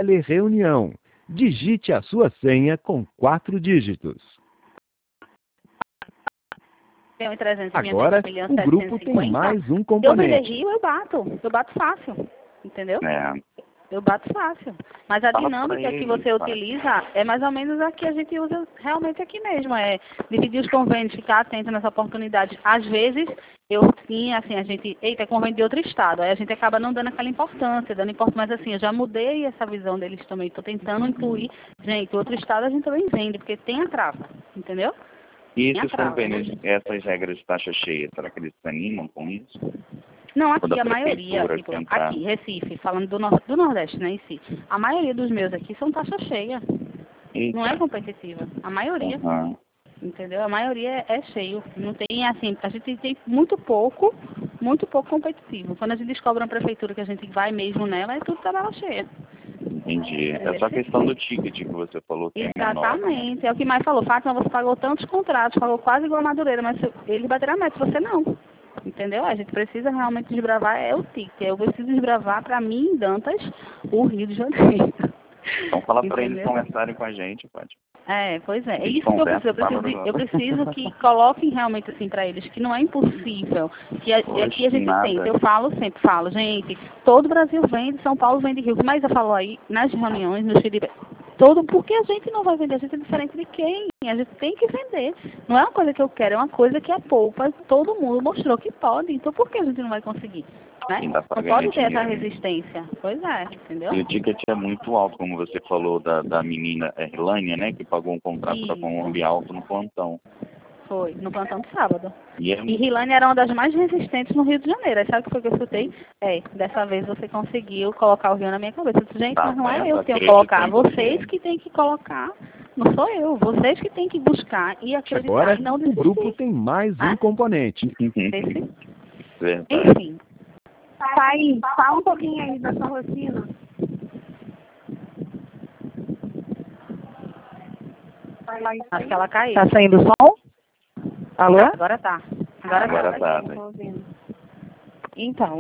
Telereunião. Digite a sua senha com 4 dígitos. Agora, o grupo tem mais um componente. Eu Rio, eu bato fácil, entendeu? Eu bato fácil. Mas a dinâmica que você utiliza é mais ou menos a que a gente usa realmente aqui mesmo. É dividir os convênios, ficar atento nessa oportunidade. Às vezes, é convênio de outro estado. Aí a gente acaba não dando aquela importância, mas assim, eu já mudei essa visão deles também. Estou tentando incluir, gente, outro estado a gente também vende, porque tem a trava, entendeu? E esses convênios, essas regras de taxa cheia, será que eles se animam com isso? Não, aqui a maioria, tipo, aqui, Recife, falando do Nordeste, né, em si, a maioria dos meus aqui são taxa cheia. Eita. Não é competitiva. A maioria, entendeu? A maioria é cheio. Não tem, assim, a gente tem muito pouco competitivo. Quando a gente descobre uma prefeitura que a gente vai mesmo nela, é tudo tabela cheia. Entendi. É só questão do ticket que você falou que exatamente. É menor, né? É o que mais falou. Fátima, você pagou tantos contratos, pagou quase igual a Madureira, mas eles bateram a meta, você não. Entendeu? A gente precisa realmente desbravar, é o ticket. Eu preciso desbravar, para mim, em Dantas, o Rio de Janeiro. Então fala para eles conversarem com a gente, Fátima. Pois é. É isso que eu preciso que coloquem realmente assim para eles, que não é impossível. Que aqui a gente tenta. Eu sempre falo, gente, todo o Brasil vende, São Paulo vende Rio. Mas eu falo aí nas reuniões, nos feedback. Porque a gente não vai vender, a gente é diferente de quem? A gente tem que vender. Não é uma coisa que eu quero, é uma coisa que é poupa. Todo mundo mostrou que pode, então por que a gente não vai conseguir? Né? Não pode ter essa resistência. Pois é, entendeu? E o ticket é muito alto, como você falou da menina Rilânia, né? Que pagou um contrato para Colômbia alto no plantão. Foi, no plantão de sábado. E Rilânia era uma das mais resistentes no Rio de Janeiro. Aí sabe o que foi que eu escutei? Dessa vez você conseguiu colocar o Rio na minha cabeça. Eu disse, gente, mas não é eu que tenho que colocar. Vocês que têm que colocar. Não sou eu. Vocês que têm que buscar e acreditar. Agora, e não desistir. O grupo tem mais um componente. Enfim. Thaís, fala um pouquinho aí da sua rotina. Acho que ela caiu. Tá saindo o som? Alô? Agora tá. Agora tá. Então,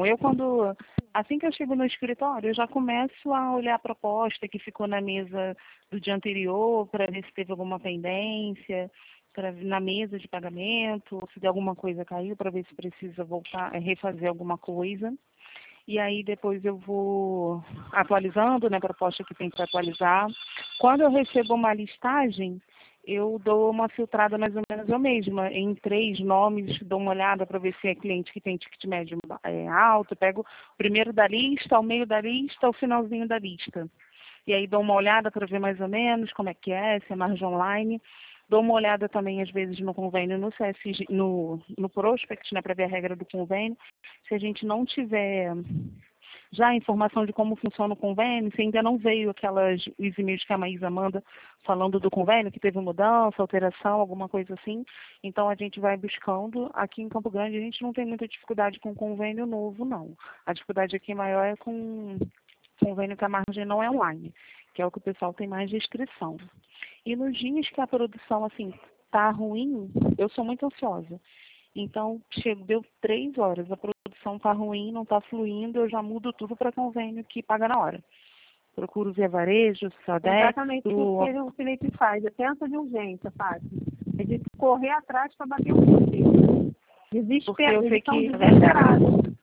assim que eu chego no escritório, eu já começo a olhar a proposta que ficou na mesa do dia anterior, para ver se teve alguma pendência, na mesa de pagamento, se alguma coisa caiu, para ver se precisa voltar, refazer alguma coisa. E aí depois eu vou atualizando, né, a proposta que tem que atualizar. Quando eu recebo uma listagem, eu dou uma filtrada mais ou menos eu mesma, em 3 nomes, dou uma olhada para ver se é cliente que tem ticket médio alto, pego o primeiro da lista, o meio da lista, o finalzinho da lista. E aí dou uma olhada para ver mais ou menos como é que é, se é margem online. Dou uma olhada também, às vezes, no convênio, no CSG, no prospect, né, para ver a regra do convênio. Se a gente não tiver já a informação de como funciona o convênio, se ainda não veio os e-mails que a Maísa manda falando do convênio, que teve mudança, alteração, alguma coisa assim, então a gente vai buscando. Aqui em Campo Grande a gente não tem muita dificuldade com convênio novo, não. A dificuldade aqui maior é com convênio que a margem não é online, que é o que o pessoal tem mais restrição. E nos dias que a produção, assim, tá ruim, eu sou muito ansiosa. Então, deu 3 horas, a produção tá ruim, não tá fluindo, eu já mudo tudo para convênio que paga na hora. Procuro via varejo, Sadex. Exatamente o que o Felipe faz, é pensa de urgência, fácil. É de correr atrás para bater o ponto. Desespero, eles são desesperados.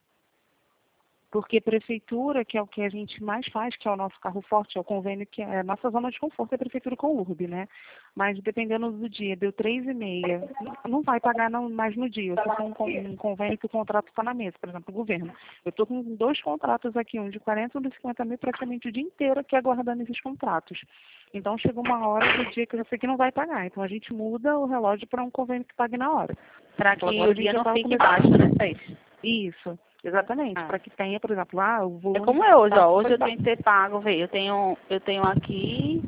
Porque prefeitura, que é o que a gente mais faz, que é o nosso carro forte, é o convênio, que é a nossa zona de conforto, é a prefeitura com o URB, né? Mas dependendo do dia, deu 3,5, não vai pagar mais no dia. Se for um convênio que o contrato está na mesa, por exemplo, o governo. Eu estou com 2 contratos aqui, um de 40 e um de 50 mil, praticamente o dia inteiro aqui aguardando esses contratos. Então chega uma hora do dia que eu sei que não vai pagar. Então a gente muda o relógio para um convênio que pague na hora. Para que o dia não fique baixo, né? Isso. Exatamente, para que tenha, por exemplo, o volume... É como é hoje, hoje eu tenho que ter pago, eu tenho aqui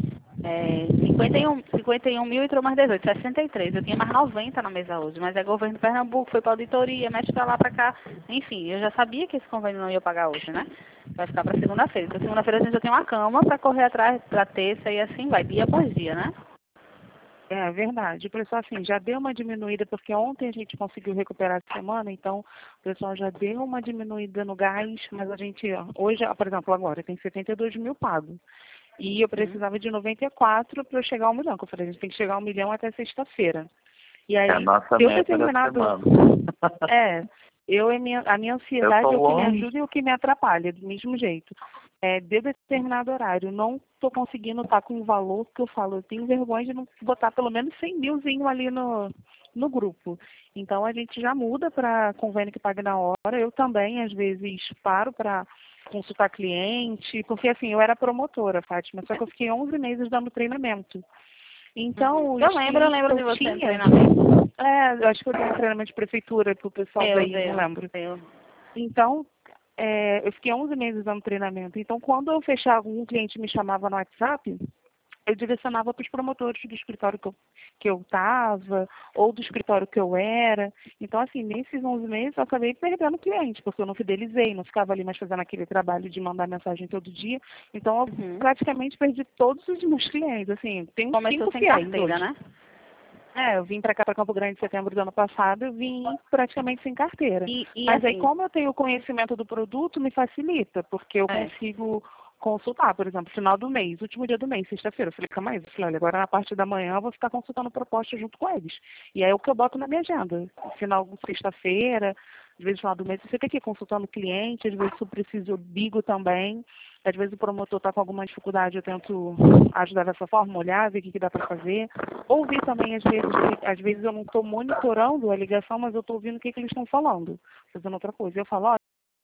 51 mil, entrou mais 18, 63, eu tinha mais 90 na mesa hoje, mas é governo de Pernambuco, foi para auditoria, mexe para lá, para cá, enfim, eu já sabia que esse convênio não ia pagar hoje, né? Vai ficar para segunda-feira, então segunda-feira a gente já tem uma cama para correr atrás, para terça e assim vai, dia após dia, né? É verdade. O pessoal, assim, já deu uma diminuída, porque ontem a gente conseguiu recuperar a semana, então o pessoal já deu uma diminuída no gás, mas a gente, hoje, por exemplo, agora tem 72 mil pagos. E eu precisava de 94 para eu chegar ao 1 milhão. Que eu falei, a gente tem que chegar ao 1 milhão até sexta-feira. E aí, a nossa eu meta determinado... da semana. A minha ansiedade é o que me ajuda e o que me atrapalha, do mesmo jeito. De determinado horário, não estou conseguindo estar com um valor que eu falo, eu tenho vergonha de não botar pelo menos 100 milzinho ali no grupo. Então, a gente já muda para convênio que pague na hora. Eu também, às vezes, paro para consultar cliente, porque assim, eu era promotora, Fátima, só que eu fiquei 11 meses dando treinamento. Então, eu lembro de você no treinamento. Eu acho que eu dei um treinamento de prefeitura pro pessoal daí, não lembro. Então, eu fiquei 11 meses dando treinamento. Então, quando eu fechava, um cliente me chamava no WhatsApp, eu direcionava para os promotores do escritório que eu estava, ou do escritório que eu era. Então, assim, nesses 11 meses eu acabei perdendo cliente, porque eu não fidelizei, não ficava ali mais fazendo aquele trabalho de mandar mensagem todo dia. Então, eu praticamente perdi todos os meus clientes. Assim, tem uns 5 sem carteira, né? Eu vim para cá, para Campo Grande, em setembro do ano passado, eu vim praticamente sem carteira. Mas assim, aí, como eu tenho o conhecimento do produto, me facilita, porque eu consigo consultar, por exemplo, final do mês, último dia do mês, sexta-feira. Eu falei, calma aí, olha, agora na parte da manhã eu vou ficar consultando proposta junto com eles. E aí é o que eu boto na minha agenda. Final sexta-feira, às vezes final do mês, eu fico aqui consultando cliente, às vezes eu preciso, eu ligo também. Às vezes o promotor está com alguma dificuldade, eu tento ajudar dessa forma, olhar, ver o que dá para fazer. Ouvir também, às vezes eu não estou monitorando a ligação, mas eu estou ouvindo o que eles estão falando, fazendo outra coisa. Eu falo,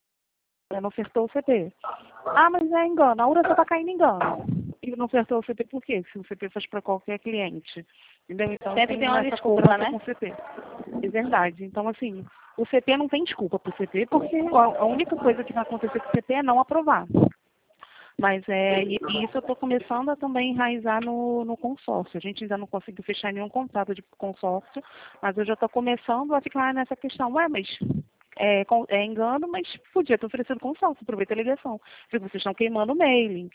não ofertou o CP. Mas é engano, a URA só está caindo engano. E não ofertou o CP por quê? Se o CP faz para qualquer cliente. Entendeu? Então, sempre tem uma desculpa, né? Com o CP. É verdade. Então, assim, o CP não tem desculpa para o CP, porque a única coisa que vai acontecer com o CP é não aprovar. Mas isso eu estou começando a também enraizar no consórcio. A gente ainda não conseguiu fechar nenhum contrato de consórcio, mas eu já estou começando a ficar nessa questão. Mas é engano, mas podia ter oferecido consórcio, aproveita a ligação. Fico, vocês estão queimando o mailing.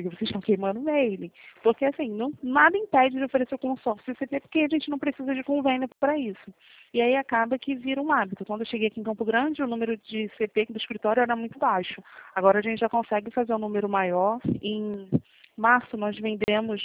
Porque, assim, nada impede de oferecer o consórcio CP, porque a gente não precisa de convênio para isso. E aí acaba que vira um hábito. Quando eu cheguei aqui em Campo Grande, o número de CP do escritório era muito baixo. Agora a gente já consegue fazer um número maior. Em março nós vendemos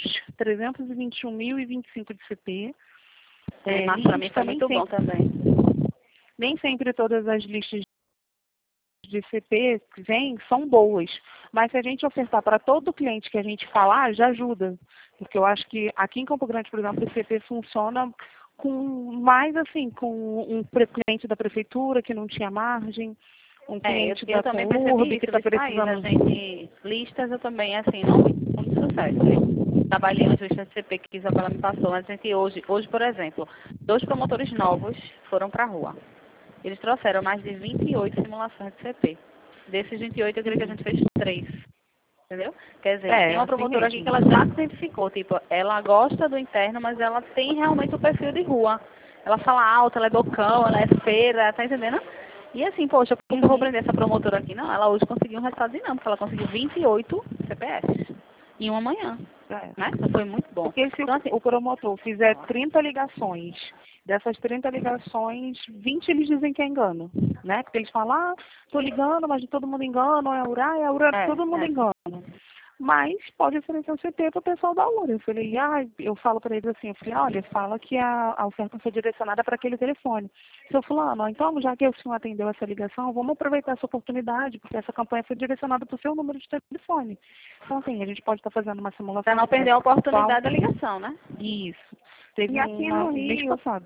321.025 de CP. Março para mim foi muito bom também. Nem sempre todas as listas de CP que vêm são boas, mas se a gente ofertar para todo cliente que a gente falar, já ajuda. Porque eu acho que aqui em Campo Grande, por exemplo, o CP funciona com mais assim, com um cliente da prefeitura que não tinha margem, um cliente eu também percebi que está precisando. Listas eu também, assim, não vi muito sucesso. Trabalhei nas listas de CP que Isabela me passou, mas a gente hoje, por exemplo, 2 promotores novos foram para a rua. Eles trouxeram mais de 28 simulações de CP. Desses 28, eu creio que a gente fez 3. Entendeu? Quer dizer, tem uma promotora aqui que ela já se identificou. Tipo, ela gosta do interno, mas ela tem realmente o perfil de rua. Ela fala alto, ela é bocão, ela é feira, tá entendendo? E assim, poxa, como que eu vou prender essa promotora aqui? Não, ela hoje conseguiu um resultado dinâmico. Ela conseguiu 28 CPS em uma manhã. Né? Então foi muito bom. Porque se então, assim, o promotor fizer 30 ligações, dessas 30 ligações, 20 eles dizem que é engano, né? Porque eles falam, tô ligando, mas todo mundo engana, é a URA, todo mundo engana. Mas pode oferecer o CP para o pessoal da URA. Eu falo para eles assim, olha, fala que a oferta foi direcionada para aquele telefone. Seu fulano, então, já que o senhor atendeu essa ligação, vamos aproveitar essa oportunidade, porque essa campanha foi direcionada para o seu número de telefone. Então, assim, a gente pode estar fazendo uma simulação. Para não perder a oportunidade da ligação, né? Isso. Teve e aqui no Rio, mês passado.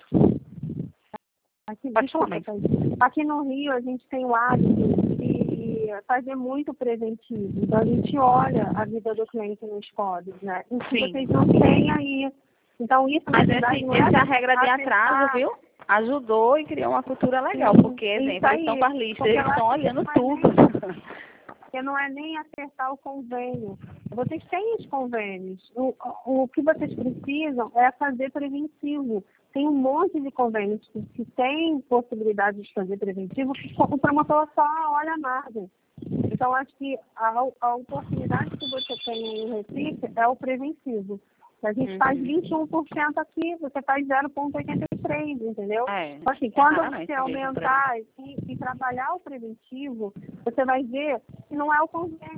Aqui no Rio, a gente tem o hábito de fazer muito preventivo. Então, a gente olha a vida do cliente nos códigos, né? Sim. Vocês não têm aí. Então, isso, na mas verdade, essa regra de atraso, viu? Ajudou e criou uma cultura legal. Porque, exemplo, eles estão com as listas, eles estão olhando tudo. Porque não é nem acertar o convênio. Vocês têm os convênios. O que vocês precisam é fazer preventivo. Tem um monte de convênios que tem possibilidade de fazer preventivo, que o promotor só olha a margem. Então, acho que a oportunidade que você tem em Recife é o preventivo. A gente faz 21% aqui, você faz 0,83, entendeu? Assim, quando você aumentar e trabalhar o preventivo, você vai ver que não é o convênio.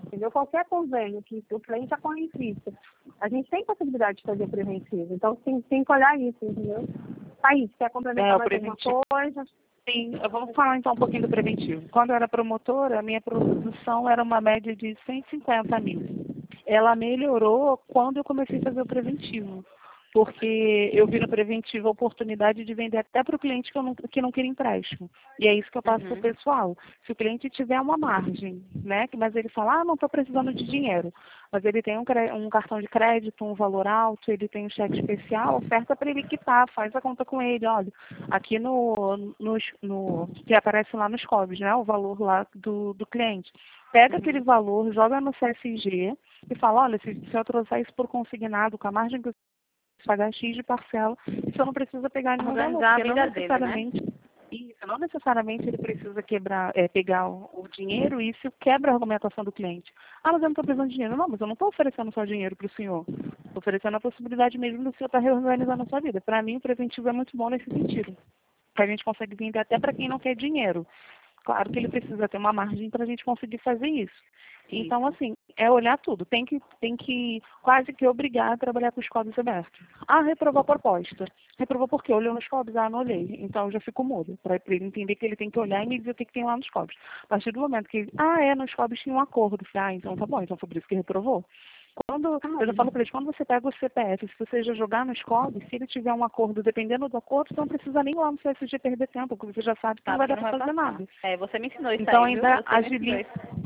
entendeu? Qualquer convênio que o cliente apoie isso, a gente tem possibilidade de fazer preventivo. Então, tem que olhar isso, entendeu? Thaís, quer complementar mais alguma coisa? Sim, vamos falar então um pouquinho do preventivo. Quando eu era promotora, a minha produção era uma média de 150 mil. Ela melhorou quando eu comecei a fazer o preventivo, porque eu vi no preventivo a oportunidade de vender até para o cliente que não queria empréstimo. E é isso que eu passo para o pessoal. Se o cliente tiver uma margem, né, mas ele fala, não estou precisando de dinheiro, mas ele tem um cartão de crédito, um valor alto, ele tem um cheque especial, oferta para ele quitar, faz a conta com ele, olha, aqui que aparece lá nos COBs, né, o valor lá do cliente. Pega aquele valor, joga no CSG e fala, olha, se eu trouxer isso por consignado, com a margem que pagar X de parcela, você não precisa pegar nenhum valor, porque não necessariamente ele precisa pegar o dinheiro e isso quebra a argumentação do cliente. Mas eu não estou precisando de dinheiro. Não, mas eu não estou oferecendo só dinheiro para o senhor. Estou oferecendo a possibilidade mesmo do senhor estar reorganizando a sua vida. Para mim, o preventivo é muito bom nesse sentido. Que a gente consegue vender até para quem não quer dinheiro. Claro que ele precisa ter uma margem para a gente conseguir fazer isso. Então, assim, é olhar tudo. Tem que quase que obrigar a trabalhar com os COBs abertos. Reprovou a proposta. Reprovou por quê? Olhou nos COBs? Não olhei. Então, eu já fico mudo. Para ele entender que ele tem que olhar e me dizer o que tem lá nos COBs. A partir do momento que ele, nos COBs tinha um acordo. Então tá bom. Então foi por isso que reprovou. Eu já falo para eles, quando você pega o CPF, se você já jogar no COB, se ele tiver um acordo, dependendo do acordo, você não precisa nem ir lá no CSG perder tempo, porque você já sabe que não vai dar para fazer nada. Você me ensinou isso então, aí, ainda agiliza.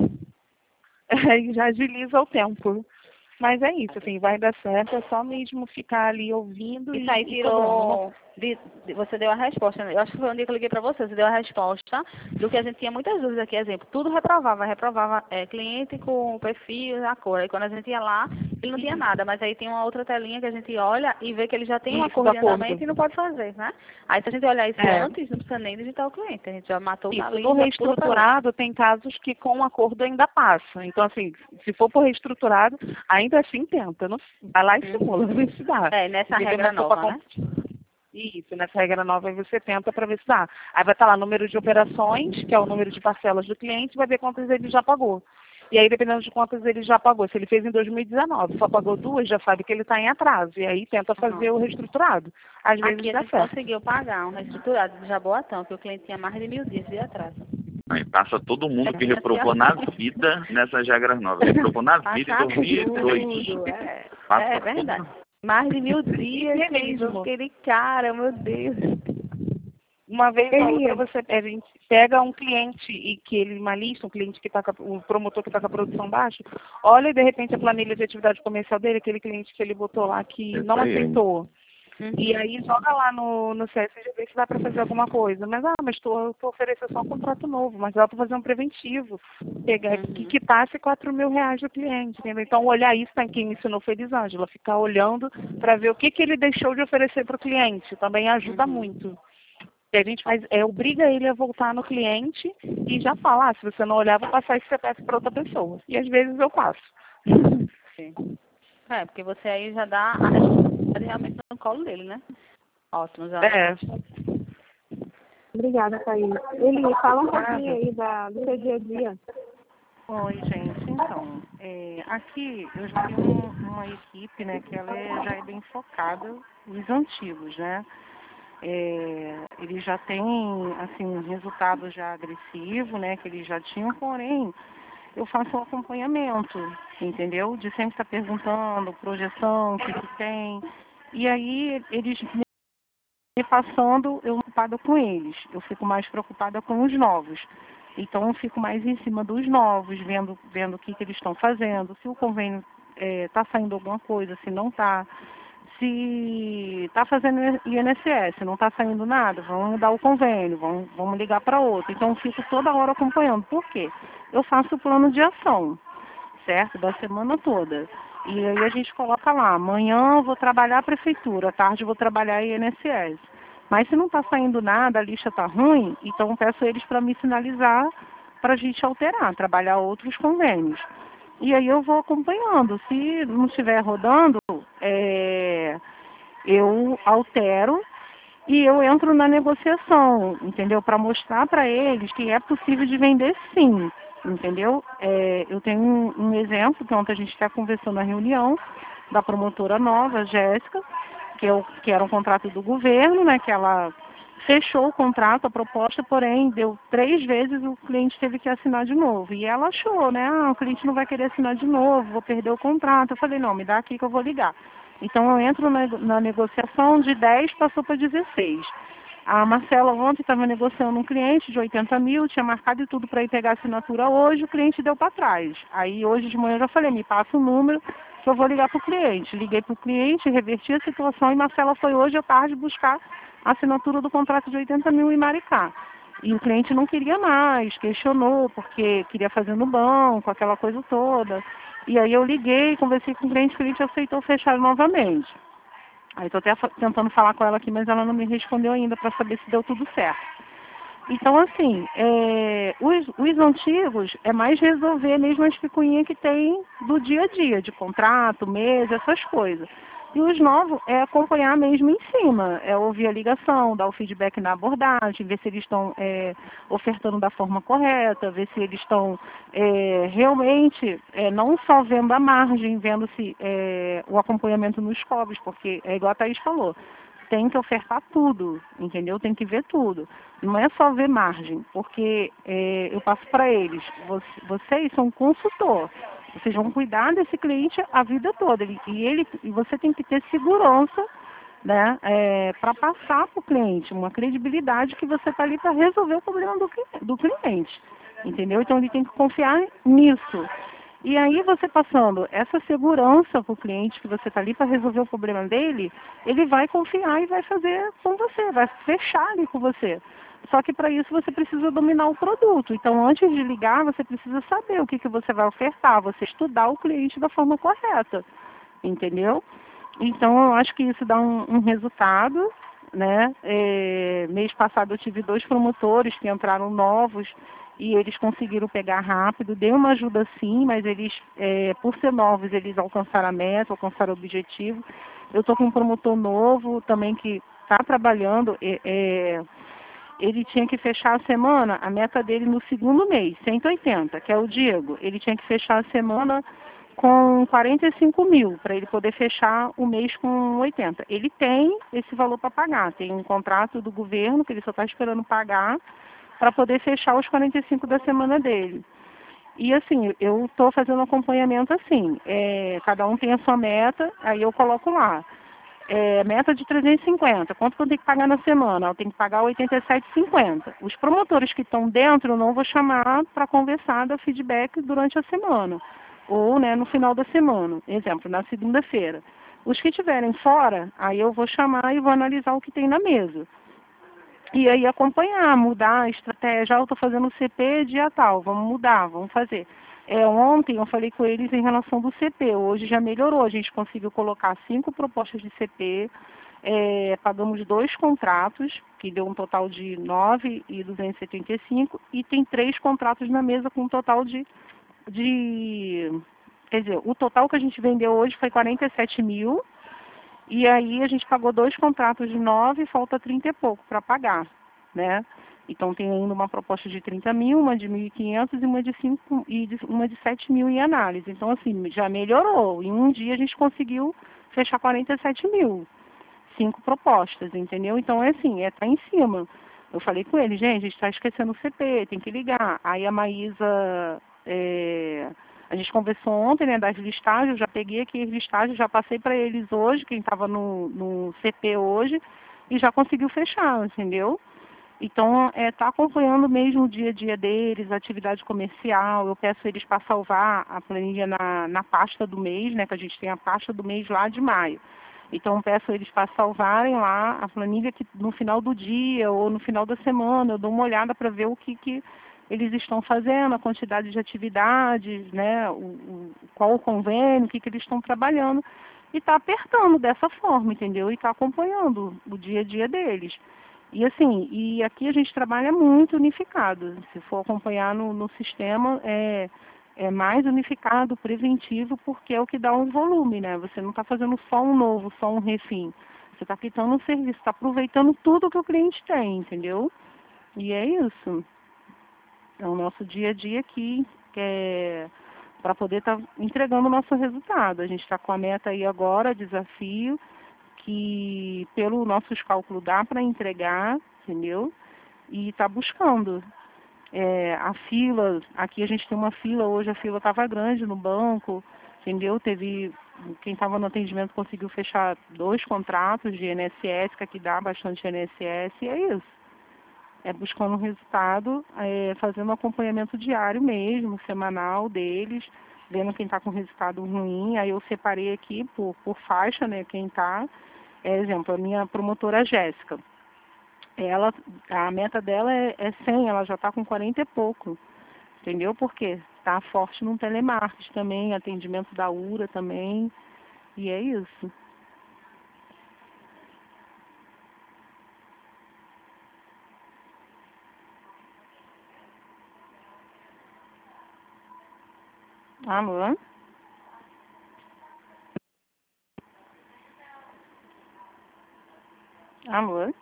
Já agiliza o tempo. Mas é isso, assim, vai dar certo, é só mesmo ficar ali ouvindo isso aí tirou... Você deu a resposta, né? Eu acho que foi um dia que eu liguei para você deu a resposta do que a gente tinha muitas dúvidas aqui, exemplo, tudo reprovava cliente com perfil, a cor, aí quando a gente ia lá, ele não tinha nada, mas aí tem uma outra telinha que a gente olha e vê que ele já tem um acordo de andamento e não pode fazer, né? Aí se a gente olhar isso antes, não precisa nem digitar o cliente, a gente já matou isso, no reestruturado tem casos que com o acordo ainda passa, então assim, se for por reestruturado, ainda assim tenta, não, vai lá e simula, não se dá. Nessa regra nova, né? Isso, nessa regra nova aí você tenta para ver se dá. Aí vai estar lá número de operações, que é o número de parcelas do cliente, vai ver quantas ele já pagou. E aí, dependendo de quantas ele já pagou, se ele fez em 2019, só pagou 2, já sabe que ele está em atraso. E aí tenta fazer o reestruturado. Às vezes aqui dá a gente certo. conseguiu pagar um reestruturado de Jaboatão, que o cliente tinha mais de 1000 dias de atraso. Aí passa todo mundo que reprovou na vida nessas regras novas. Reprovou na vida em 2002. É verdade. Mais de 1000 dias mesmo. Aquele cara, meu Deus. Uma vez ou outra a gente pega um cliente e que ele malista, um cliente que está o promotor que está com a produção baixa, olha e de repente a planilha de atividade comercial dele, aquele cliente que ele botou lá que não aceitou. E aí joga lá no CSG ver se dá para fazer alguma coisa. Mas estou oferecendo só um contrato novo, mas dá para fazer um preventivo. Pegar que quitasse R$4.000 do cliente, entendeu? Então olhar isso, quem me ensinou foi Elisângela, ficar olhando para ver o que ele deixou de oferecer para o cliente. Também ajuda muito. E a gente obriga ele a voltar no cliente e já fala, se você não olhar, vou passar esse CPF para outra pessoa. E às vezes eu passo. Sim. Porque você aí já dá a responsabilidade realmente no colo dele, né? Ótimo, já. Obrigada, Thaís. Eli, fala um pouquinho aí do seu dia a dia. Oi, gente. Então, aqui eu já tenho uma equipe, né, que ela já é bem focada nos antigos, né? Eles já têm, assim, um resultado já agressivo, né, que eles já tinham, porém, eu faço um acompanhamento, entendeu? De sempre estar perguntando, projeção, o que tem. E aí, eles me passando, eu não preocupada com eles. Eu fico mais preocupada com os novos. Então, eu fico mais em cima dos novos, vendo o que eles estão fazendo, se o convênio está saindo alguma coisa, se não está. Se está fazendo INSS, não está saindo nada, vamos mudar o convênio, vamos ligar para outro. Então, eu fico toda hora acompanhando. Por quê? Eu faço o plano de ação, certo? Da semana toda. E aí a gente coloca lá, amanhã eu vou trabalhar a prefeitura, à tarde eu vou trabalhar a INSS. Mas se não está saindo nada, a lista está ruim, então eu peço eles para me sinalizar para a gente alterar, trabalhar outros convênios. E aí eu vou acompanhando. Se não estiver rodando, eu altero e eu entro na negociação, entendeu? Para mostrar para eles que é possível de vender sim. entendeu? Eu tenho um exemplo, que ontem a gente até conversou na reunião, da promotora nova, Jéssica, que era um contrato do governo, né, que ela fechou o contrato, a proposta, porém, deu 3 vezes, o cliente teve que assinar de novo. E ela achou, né, o cliente não vai querer assinar de novo, vou perder o contrato. Eu falei, não, me dá aqui que eu vou ligar. Então, eu entro na negociação, de 10 passou para 16. A Marcela ontem estava negociando um cliente de 80 mil, tinha marcado e tudo para ir pegar a assinatura hoje, o cliente deu para trás. Aí hoje de manhã eu já falei, me passa o número que eu vou ligar para o cliente. Liguei para o cliente, reverti a situação e Marcela foi hoje à tarde buscar a assinatura do contrato de 80 mil em Maricá. E o cliente não queria mais, questionou, porque queria fazer no banco, aquela coisa toda. E aí eu liguei, conversei com o cliente aceitou fechar novamente. Aí estou até tentando falar com ela aqui, mas ela não me respondeu ainda para saber se deu tudo certo. Então, assim, os antigos é mais resolver mesmo as picuinhas que tem do dia a dia, de contrato, mês, essas coisas. E os novos é acompanhar mesmo em cima, é ouvir a ligação, dar o feedback na abordagem, ver se eles estão ofertando da forma correta, ver se eles estão realmente não só vendo a margem, vendo se o acompanhamento nos cobros, porque é igual a Thaís falou, tem que ofertar tudo, entendeu? Tem que ver tudo. Não é só ver margem, porque eu passo para eles, vocês são consultor, vocês vão cuidar desse cliente a vida toda. E você tem que ter segurança, né, para passar para o cliente, uma credibilidade que você está ali para resolver o problema do cliente. Entendeu? Então ele tem que confiar nisso. E aí você passando essa segurança para o cliente que você está ali para resolver o problema dele, ele vai confiar e vai fazer com você, vai fechar ali com você. Só que para isso você precisa dominar o produto. Então, antes de ligar, você precisa saber o que você vai ofertar, você estudar o cliente da forma correta, entendeu? Então, eu acho que isso dá um resultado, né? Mês passado eu tive 2 promotores que entraram novos e eles conseguiram pegar rápido. Deu uma ajuda sim, mas eles, por ser novos, eles alcançaram a meta, alcançaram o objetivo. Eu estou com um promotor novo também que está trabalhando, ele tinha que fechar a semana, a meta dele no segundo mês, 180, que é o Diego. Ele tinha que fechar a semana com 45 mil, para ele poder fechar o mês com 80. Ele tem esse valor para pagar, tem um contrato do governo que ele só está esperando pagar para poder fechar os 45 da semana dele. E assim, eu estou fazendo um acompanhamento assim, cada um tem a sua meta, aí eu coloco lá. Meta de 350, quanto que eu tenho que pagar na semana? Eu tenho que pagar 87,50. Os promotores que estão dentro eu não vou chamar para conversar, dar feedback durante a semana, ou né, no final da semana, exemplo, na segunda-feira. Os que estiverem fora, aí eu vou chamar e vou analisar o que tem na mesa. E aí acompanhar, mudar a estratégia, eu estou fazendo o CP dia tal, vamos mudar, vamos fazer. Ontem eu falei com eles em relação do CP, hoje já melhorou, a gente conseguiu colocar 5 propostas de CP, pagamos 2 contratos, que deu um total de 9.275, e tem 3 contratos na mesa com um total quer dizer, o total que a gente vendeu hoje foi 47 mil, e aí a gente pagou 2 contratos de 9, falta 30 e pouco para pagar, né? Então tem ainda uma proposta de 30 mil, uma de 1.500 e uma de 5 e uma de 7 mil em análise. Então assim, já melhorou. Em um dia a gente conseguiu fechar 47 mil. 5 propostas, entendeu? Então assim, tá em cima. Eu falei com ele, gente, a gente está esquecendo o CP, tem que ligar. Aí a Maísa, a gente conversou ontem, né, das listagens, eu já peguei aqui as listagens, já passei para eles hoje, quem estava no CP hoje, e já conseguiu fechar, entendeu? Então, tá acompanhando mesmo o dia a dia deles, a atividade comercial, eu peço eles para salvar a planilha na pasta do mês, né, que a gente tem a pasta do mês lá de maio. Então, eu peço eles para salvarem lá a planilha que no final do dia ou no final da semana eu dou uma olhada para ver o que eles estão fazendo, a quantidade de atividades, né, qual o convênio, o que eles estão trabalhando. E está apertando dessa forma, entendeu? E está acompanhando o dia a dia deles. E assim, e aqui a gente trabalha muito unificado. Se for acompanhar no sistema, é mais unificado, preventivo, porque é o que dá um volume, né? Você não está fazendo só um novo, só um refim. Você está quitando um serviço, está aproveitando tudo que o cliente tem, entendeu? E é isso. É o nosso dia a dia aqui, para poder estar entregando o nosso resultado. A gente está com a meta aí agora, desafio, que pelo nossos cálculos dá para entregar, entendeu? E está buscando. A fila, aqui a gente tem uma fila, hoje a fila estava grande no banco, entendeu? Quem estava no atendimento conseguiu fechar 2 contratos de INSS, que aqui dá bastante INSS, e é isso. É buscando um resultado, fazendo um acompanhamento diário mesmo, semanal deles, vendo quem está com resultado ruim. Aí eu separei aqui por faixa, né, quem está. Exemplo, a minha promotora Jéssica. A meta dela é 100, ela já está com 40 e pouco. Entendeu? Porque está forte no telemarketing também, atendimento da URA também. E é isso. Alô? Alô?